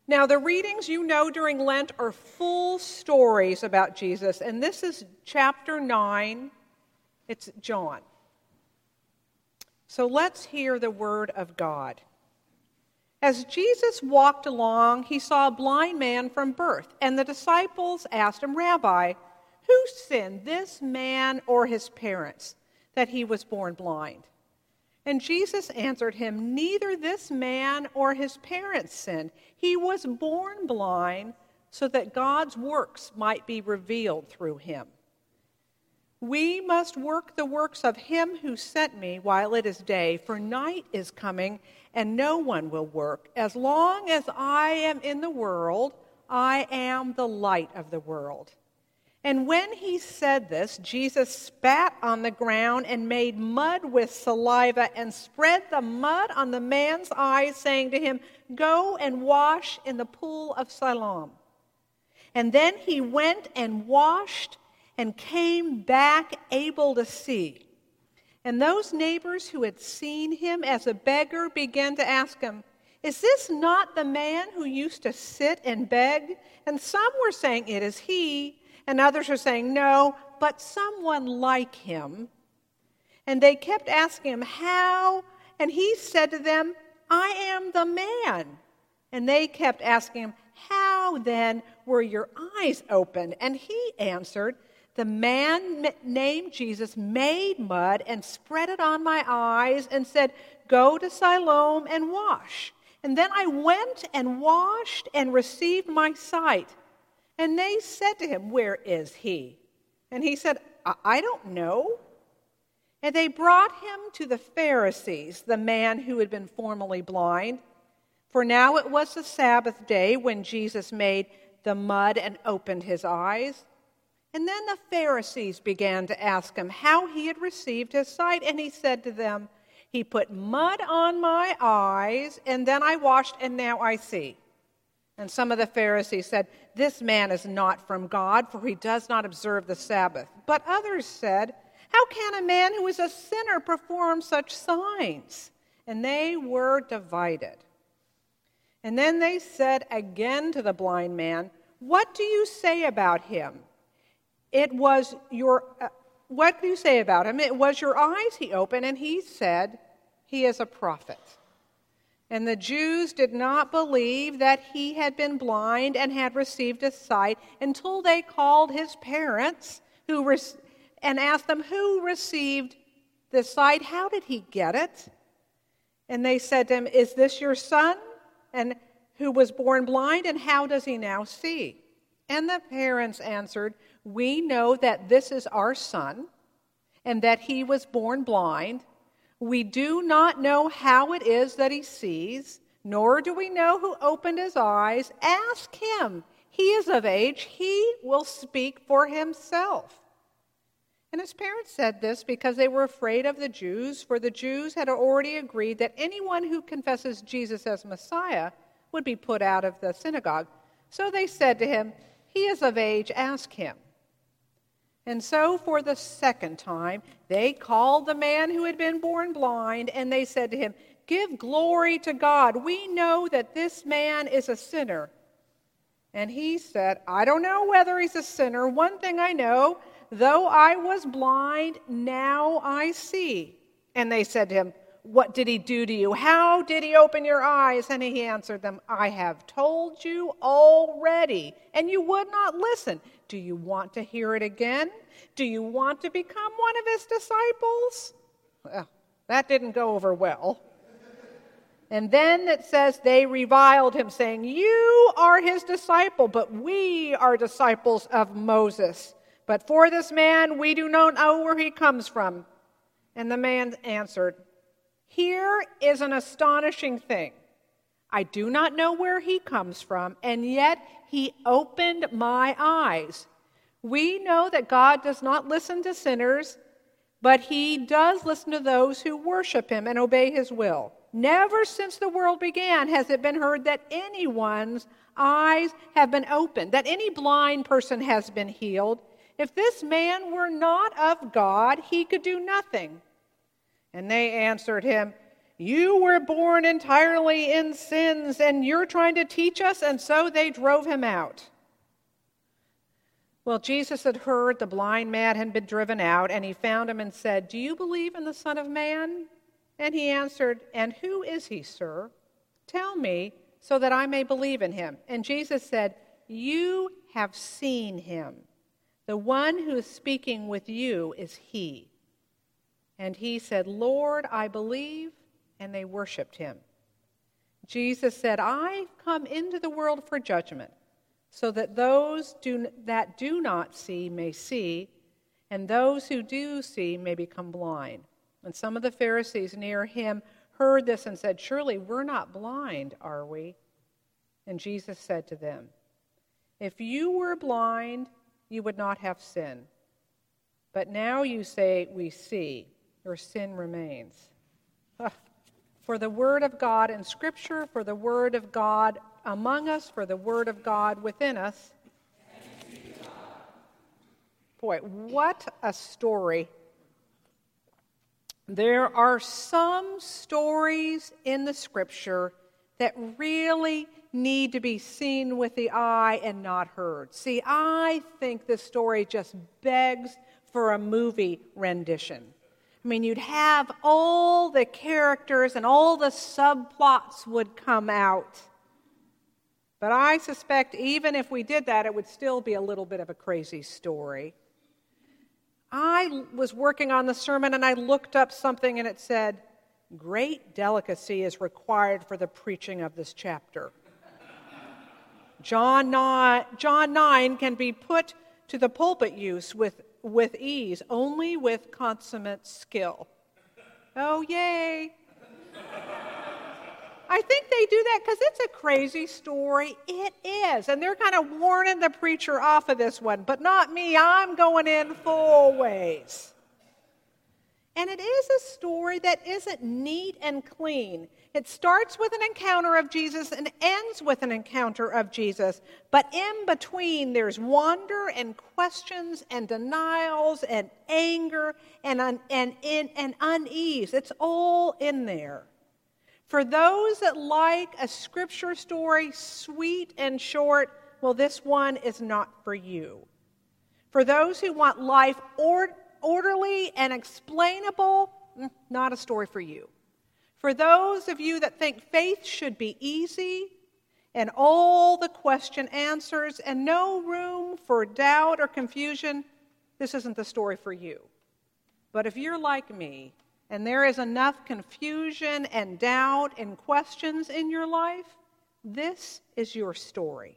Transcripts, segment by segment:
Now, the readings you know during Lent are full stories about Jesus, and this is chapter 9. It's John. So let's hear the word of God. As Jesus walked along, he saw a blind man from birth, and the disciples asked him, "Rabbi, who sinned, this man or his parents, that he was born blind?" And Jesus answered him, "Neither this man or his parents sinned. He was born blind so that God's works might be revealed through him. We must work the works of him who sent me while it is day, for night is coming and no one will work. As long as I am in the world, I am the light of the world." And when he said this, Jesus spat on the ground and made mud with saliva and spread the mud on the man's eyes, saying to him, "Go and wash in the pool of Siloam." And then he went and washed and came back able to see. And those neighbors who had seen him as a beggar began to ask him, "Is this not the man who used to sit and beg?" And some were saying, "It is he." And others were saying, "No, but someone like him." And they kept asking him, "How?" And he said to them, "I am the man." And they kept asking him, "How then were your eyes opened?" And he answered, "The man named Jesus made mud and spread it on my eyes and said, 'Go to Siloam and wash.' And then I went and washed and received my sight." And they said to him, "Where is he?" And he said, "I don't know." And they brought him to the Pharisees, the man who had been formerly blind. For now it was the Sabbath day when Jesus made the mud and opened his eyes. And then the Pharisees began to ask him how he had received his sight. And he said to them, "He put mud on my eyes, and then I washed, and now I see." And some of the Pharisees said, "This man is not from God, for he does not observe the Sabbath." But others said, "How can a man who is a sinner perform such signs?" And they were divided. And then they said again to the blind man, "What do you say about him? What do you say about him? It was your eyes he opened." And he said, "He is a prophet." And the Jews did not believe that he had been blind and had received his sight until they called his parents and asked them, "Who received the sight? How did he get it?" And they said to him, "Is this your son, and who was born blind, and how does he now see?" And the parents answered, "We know that this is our son, and that he was born blind. We do not know how it is that he sees, nor do we know who opened his eyes. Ask him. He is of age. He will speak for himself." And his parents said this because they were afraid of the Jews, for the Jews had already agreed that anyone who confesses Jesus as Messiah would be put out of the synagogue. So they said to him, "He is of age. Ask him." And so for the second time, they called the man who had been born blind, and they said to him, "Give glory to God. We know that this man is a sinner." And he said, "I don't know whether he's a sinner. One thing I know, though I was blind, now I see." And they said to him, "What did he do to you? How did he open your eyes?" And he answered them, "I have told you already, and you would not listen. Do you want to hear it again? Do you want to become one of his disciples?" Well, that didn't go over well. And then it says they reviled him, saying, "You are his disciple, but we are disciples of Moses. But for this man, we do not know where he comes from." And the man answered, "Here is an astonishing thing. I do not know where he comes from, and yet he opened my eyes. We know that God does not listen to sinners, but he does listen to those who worship him and obey his will. Never since the world began has it been heard that anyone's eyes have been opened, that any blind person has been healed. If this man were not of God, he could do nothing." And they answered him, "You were born entirely in sins, and you're trying to teach us," and so they drove him out. Well, Jesus had heard the blind man had been driven out, and he found him and said, "Do you believe in the Son of Man?" And he answered, "And who is he, sir? Tell me, so that I may believe in him." And Jesus said, "You have seen him. The one who is speaking with you is he." And he said, "Lord, I believe," and they worshiped him. Jesus said, "I've come into the world for judgment, so that those that do not see may see, and those who do see may become blind." And some of the Pharisees near him heard this and said, "Surely we're not blind, are we?" And Jesus said to them, "If you were blind, you would not have sin. But now you say, 'We see,' your sin remains." For the word of God in Scripture, for the word of God among us, for the word of God within us. Boy, what a story. There are some stories in the Scripture that really need to be seen with the eye and not heard. See, I think this story just begs for a movie rendition. I mean, you'd have all the characters and all the subplots would come out. But I suspect even if we did that, it would still be a little bit of a crazy story. I was working on the sermon and I looked up something and it said, "Great delicacy is required for the preaching of this chapter." John 9 can be put to the pulpit use with ease, only with consummate skill. Oh, yay. I think they do that because it's a crazy story. It is. And they're kind of warning the preacher off of this one, but not me. I'm going in full ways. And it is a story that isn't neat and clean. It starts with an encounter of Jesus and ends with an encounter of Jesus. But in between, there's wonder and questions and denials and anger and unease. It's all in there. For those that like a Scripture story sweet and short, well, this one is not for you. For those who want life orderly and explainable, not a story for you. For those of you that think faith should be easy and all the question answers and no room for doubt or confusion, this isn't the story for you. But if you're like me and there is enough confusion and doubt and questions in your life, this is your story.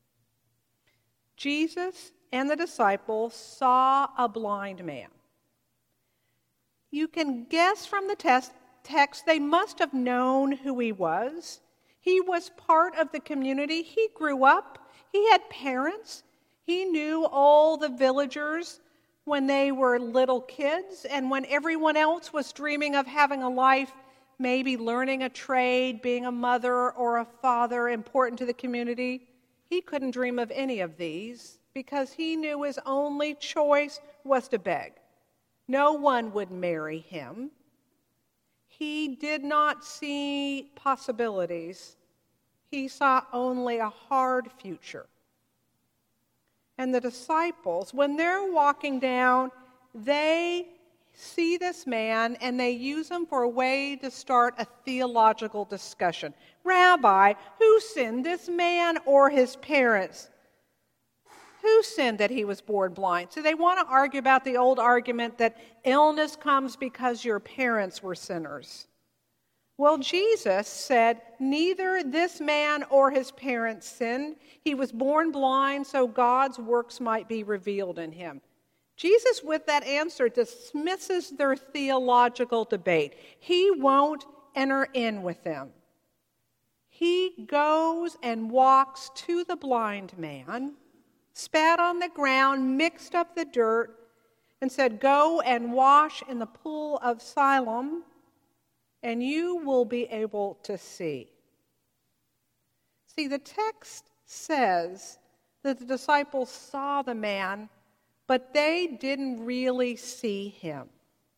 Jesus and the disciples saw a blind man. You can guess from the text they must have known who he was. He was part of the community. He grew up. He had parents. He knew all the villagers when they were little kids and when everyone else was dreaming of having a life, maybe learning a trade, being a mother or a father important to the community. He couldn't dream of any of these because he knew his only choice was to beg. No one would marry him. He did not see possibilities. He saw only a hard future. And the disciples, when they're walking down, they see this man and they use him for a way to start a theological discussion. "Rabbi, who sinned, this man or his parents? Who sinned that he was born blind?" So they want to argue about the old argument that illness comes because your parents were sinners. Well, Jesus said neither this man or his parents sinned. He was born blind so God's works might be revealed in him. Jesus, with that answer, dismisses their theological debate. He won't enter in with them. He goes and walks to the blind man, spat on the ground, mixed up the dirt, and said, "Go and wash in the pool of Siloam, and you will be able to see." See, the text says that the disciples saw the man, but they didn't really see him.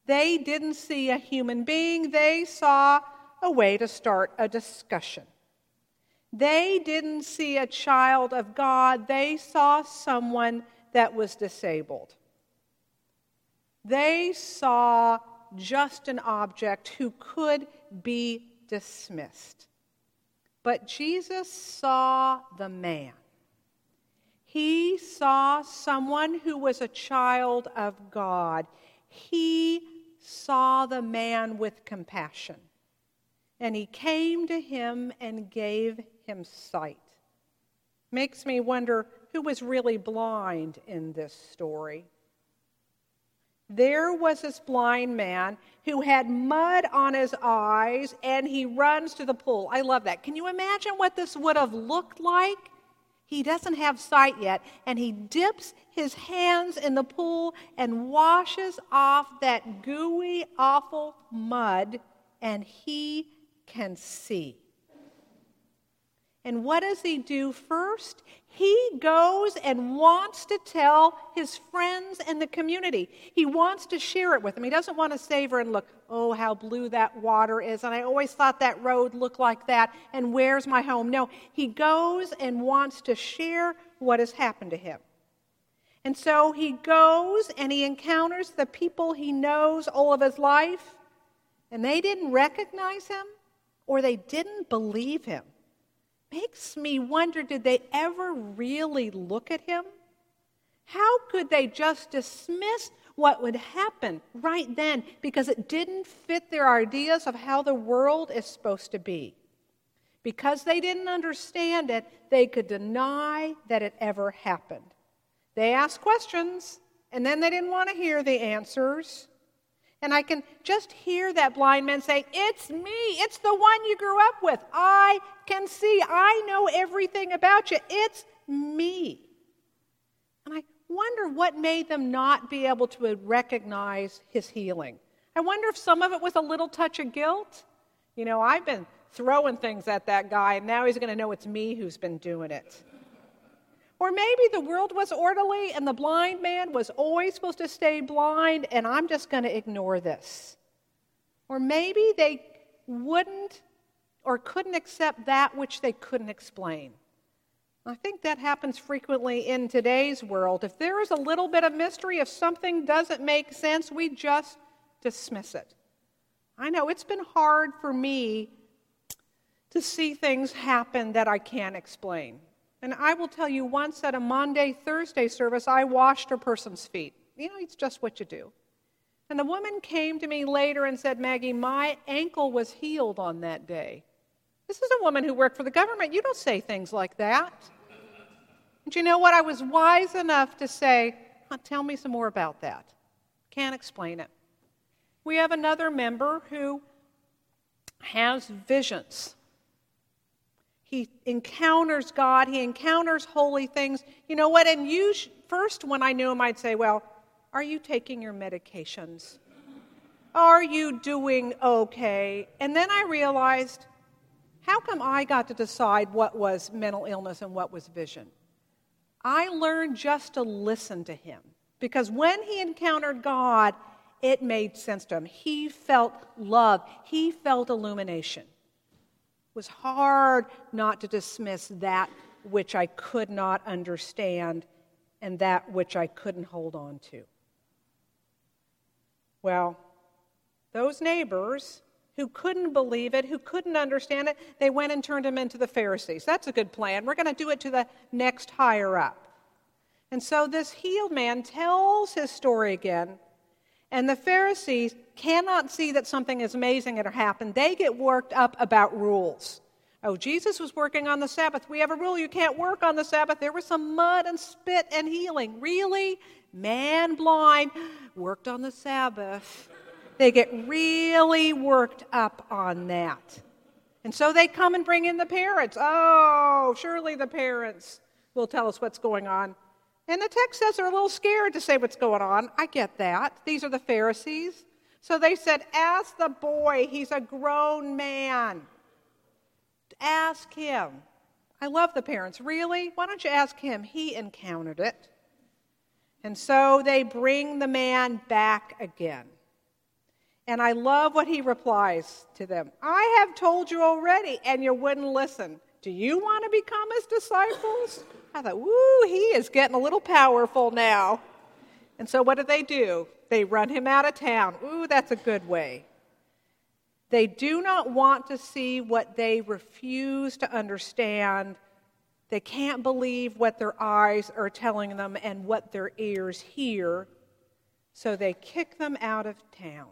They didn't see a human being. They saw a way to start a discussion. They didn't see a child of God. They saw someone that was disabled. They saw just an object who could be dismissed. But Jesus saw the man. He saw someone who was a child of God. He saw the man with compassion. And he came to him and gave him sight. Makes me wonder who was really blind in this story. There was this blind man who had mud on his eyes, and he runs to the pool. I love that. Can you imagine what this would have looked like? He doesn't have sight yet, and he dips his hands in the pool and washes off that gooey, awful mud, and he can see. And what does he do first? He goes and wants to tell his friends and the community. He wants to share it with them. He doesn't want to savor and look, oh, how blue that water is, and I always thought that road looked like that, and where's my home? No, he goes and wants to share what has happened to him. And so he goes and he encounters the people he knows all of his life, and they didn't recognize him or they didn't believe him. Makes me wonder, did they ever really look at him? How could they just dismiss what would happen right then because it didn't fit their ideas of how the world is supposed to be? Because they didn't understand it, they could deny that it ever happened. They asked questions, and then they didn't want to hear the answers. And I can just hear that blind man say, it's me. It's the one you grew up with. I can see. I know everything about you. It's me. And I wonder what made them not be able to recognize his healing. I wonder if some of it was a little touch of guilt. You know, I've been throwing things at that guy, and now he's going to know it's me who's been doing it. Or maybe the world was orderly and the blind man was always supposed to stay blind and I'm just going to ignore this. Or maybe they wouldn't or couldn't accept that which they couldn't explain. I think that happens frequently in today's world. If there is a little bit of mystery, if something doesn't make sense, we just dismiss it. I know it's been hard for me to see things happen that I can't explain. And I will tell you, once at a Maundy Thursday service, I washed a person's feet. You know, it's just what you do. And the woman came to me later and said, Maggie, my ankle was healed on that day. This is a woman who worked for the government. You don't say things like that. And you know what? I was wise enough to say, tell me some more about that. Can't explain it. We have another member who has visions. He encounters God. He encounters holy things. You know what? And first, when I knew him, I'd say, well, are you taking your medications? Are you doing okay? And then I realized, how come I got to decide what was mental illness and what was vision? I learned just to listen to him. Because when he encountered God, it made sense to him. He felt love. He felt illumination. It was hard not to dismiss that which I could not understand and that which I couldn't hold on to. Well, those neighbors who couldn't believe it, who couldn't understand it, they went and turned him into the Pharisees. That's a good plan. We're going to do it to the next higher up. And so this healed man tells his story again, and the Pharisees cannot see that something is amazing had happened. They get worked up about rules. Oh, Jesus was working on the Sabbath. We have a rule, you can't work on the Sabbath. There was some mud and spit and healing. Really? Man blind worked on the Sabbath. They get really worked up on that. And so they come and bring in the parents. Oh, surely the parents will tell us what's going on. And the text says they're a little scared to say what's going on. I get that. These are the Pharisees. So they said, ask the boy. He's a grown man. Ask him. I love the parents. Really? Why don't you ask him? He encountered it. And so they bring the man back again. And I love what he replies to them. I have told you already, and you wouldn't listen. Do you want to become his disciples? I thought, woo, he is getting a little powerful now. And so what do? They run him out of town. Ooh, that's a good way. They do not want to see what they refuse to understand. They can't believe what their eyes are telling them and what their ears hear. So they kick them out of town.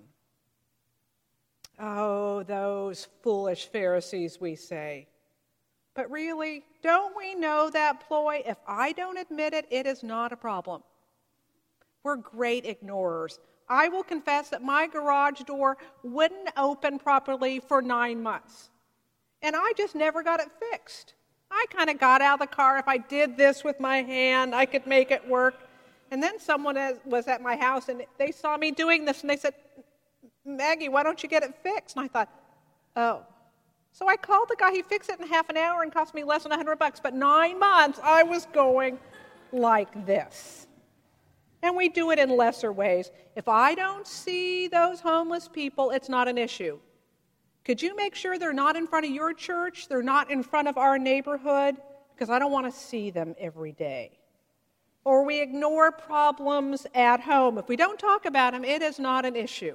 Oh, those foolish Pharisees, we say. But really, don't we know that ploy? If I don't admit it, it is not a problem. We're great ignorers. I will confess that my garage door wouldn't open properly for 9 months. And I just never got it fixed. I kind of got out of the car. If I did this with my hand, I could make it work. And then someone was at my house, and they saw me doing this, and they said, Maggie, why don't you get it fixed? And I thought, oh. So I called the guy. He fixed it in half an hour and cost me less than $100. But 9 months, I was going like this. And we do it in lesser ways. If I don't see those homeless people, it's not an issue. Could you make sure they're not in front of your church? They're not in front of our neighborhood? Because I don't want to see them every day. Or we ignore problems at home. If we don't talk about them, it is not an issue.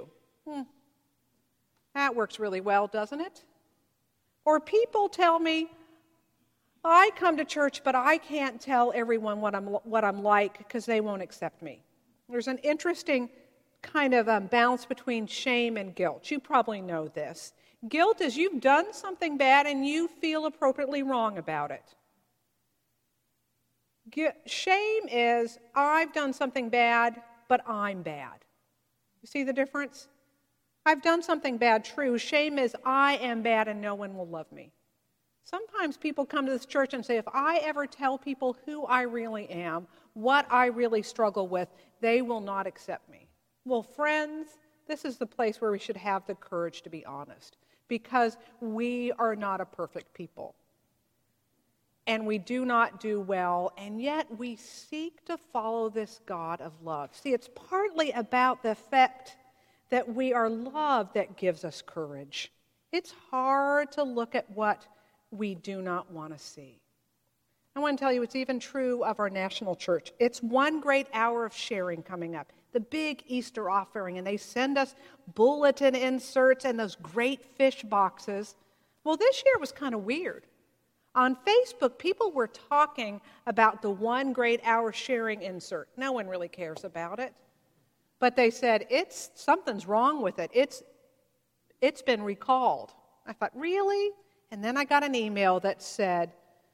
That works really well, doesn't it? Or people tell me, I come to church, but I can't tell everyone what I'm like because they won't accept me. There's an interesting kind of balance between shame and guilt. You probably know this. Guilt is you've done something bad and you feel appropriately wrong about it. Shame is I've done something bad, but I'm bad. You see the difference? I've done something bad, true. Shame is I am bad and no one will love me. Sometimes people come to this church and say, if I ever tell people who I really am, what I really struggle with, they will not accept me. Well, friends, this is the place where we should have the courage to be honest, because we are not a perfect people. And we do not do well, and yet we seek to follow this God of love. See, it's partly about the fact that we are loved that gives us courage. It's hard to look at what we do not want to see. I want to tell you it's even true of our national church. It's one great hour of sharing coming up, the big Easter offering, and they send us bulletin inserts and those great fish boxes. Well, this year was kind of weird. On Facebook, people were talking about the one great hour sharing insert. No one really cares about it. But they said, something's wrong with it. It's been recalled. I thought, really? And then I got an email that said,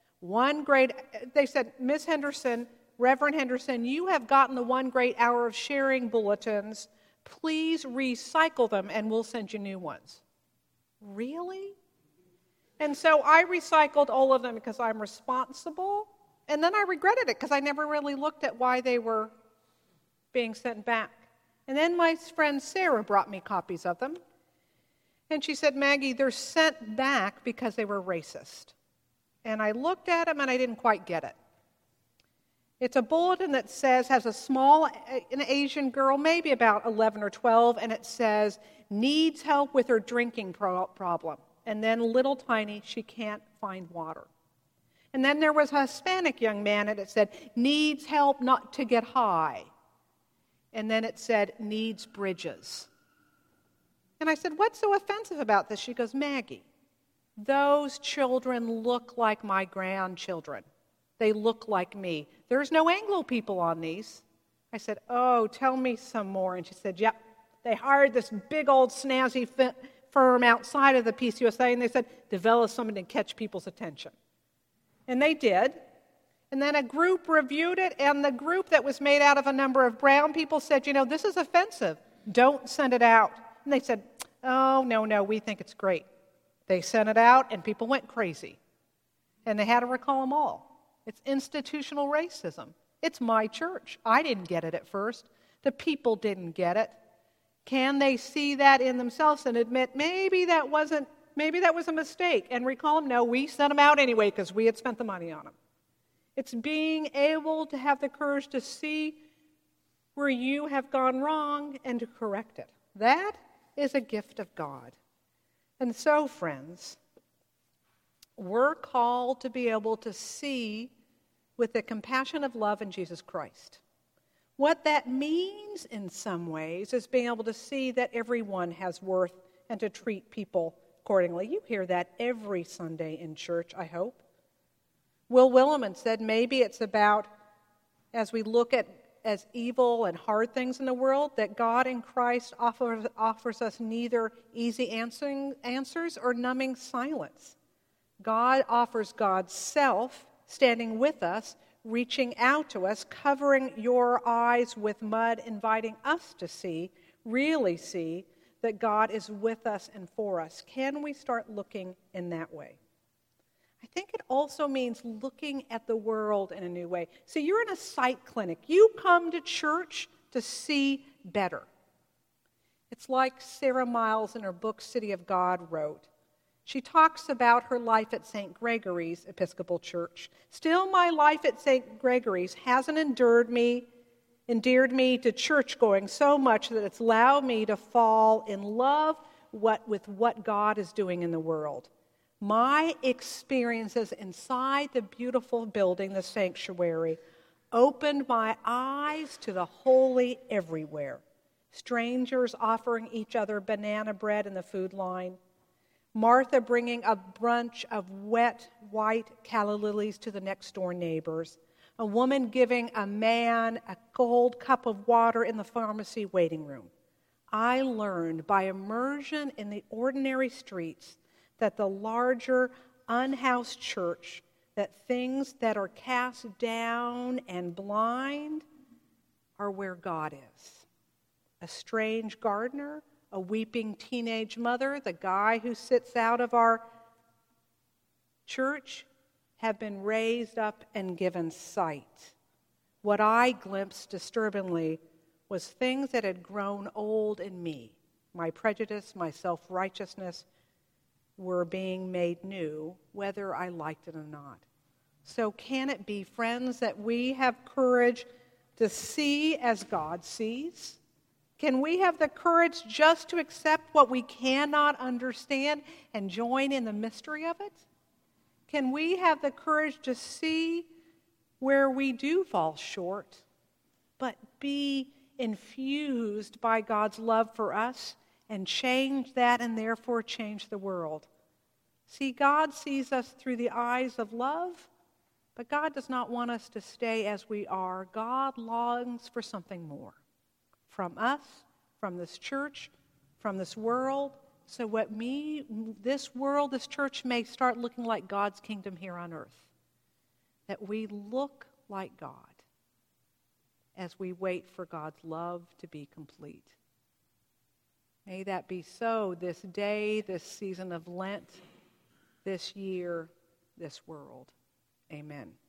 they said, Ms. Henderson, Reverend Henderson, you have gotten the one great hour of sharing bulletins. Please recycle them and we'll send you new ones. Really? And so I recycled all of them because I'm responsible. And then I regretted it because I never really looked at why they were being sent back. And then my friend Sarah brought me copies of them. And she said, Maggie, they're sent back because they were racist. And I looked at them and I didn't quite get it. It's a bulletin that has an Asian girl, maybe about 11 or 12, and it says, needs help with her drinking problem. And then little tiny, she can't find water. And then there was a Hispanic young man, and it said, needs help not to get high. And then it said, needs bridges. And I said, what's so offensive about this? She goes, Maggie, those children look like my grandchildren. They look like me. There's no Anglo people on these. I said, oh, tell me some more. And she said, yep, they hired this big old snazzy firm outside of the PCUSA, and they said, develop something to catch people's attention. And they did. And then a group reviewed it, and the group that was made out of a number of brown people said, this is offensive. Don't send it out. And they said, oh, no, we think it's great. They sent it out, and people went crazy. And they had to recall them all. It's institutional racism. It's my church. I didn't get it at first. The people didn't get it. Can they see that in themselves and admit maybe that was a mistake and recall them? No, we sent them out anyway because we had spent the money on them. It's being able to have the courage to see where you have gone wrong and to correct it. That is a gift of God. And so, friends, we're called to be able to see with the compassion of love in Jesus Christ. What that means in some ways is being able to see that everyone has worth and to treat people accordingly. You hear that every Sunday in church, I hope. Will Willimon said maybe it's about, as we look at as evil and hard things in the world, that God in Christ offers us neither easy answers or numbing silence. God offers God's self standing with us, reaching out to us, covering your eyes with mud, inviting us to see, really see, that God is with us and for us. Can we start looking in that way? I think it also means looking at the world in a new way. So you're in a sight clinic. You come to church to see better. It's like Sarah Miles in her book, City of God, wrote. She talks about her life at St. Gregory's Episcopal Church. Still, my life at St. Gregory's hasn't endeared me to church going so much that it's allowed me to fall in love with what God is doing in the world. My experiences inside the beautiful building, the sanctuary, opened my eyes to the holy everywhere. Strangers offering each other banana bread in the food line. Martha bringing a bunch of wet, white calla lilies to the next door neighbors. A woman giving a man a cold cup of water in the pharmacy waiting room. I learned by immersion in the ordinary streets that the larger, unhoused church, that things that are cast down and blind are where God is. A strange gardener, a weeping teenage mother, the guy who sits out of our church have been raised up and given sight. What I glimpsed disturbingly was things that had grown old in me. My prejudice, my self-righteousness were being made new, whether I liked it or not. So can it be, friends, that we have courage to see as God sees? Can we have the courage just to accept what we cannot understand and join in the mystery of it? Can we have the courage to see where we do fall short, but be infused by God's love for us and change that and therefore change the world? See, God sees us through the eyes of love, but God does not want us to stay as we are. God longs for something more from us, from this church, from this world. So this world, this church may start looking like God's kingdom here on earth. That we look like God as we wait for God's love to be complete. May that be so this day, this season of Lent, this year, this world. Amen.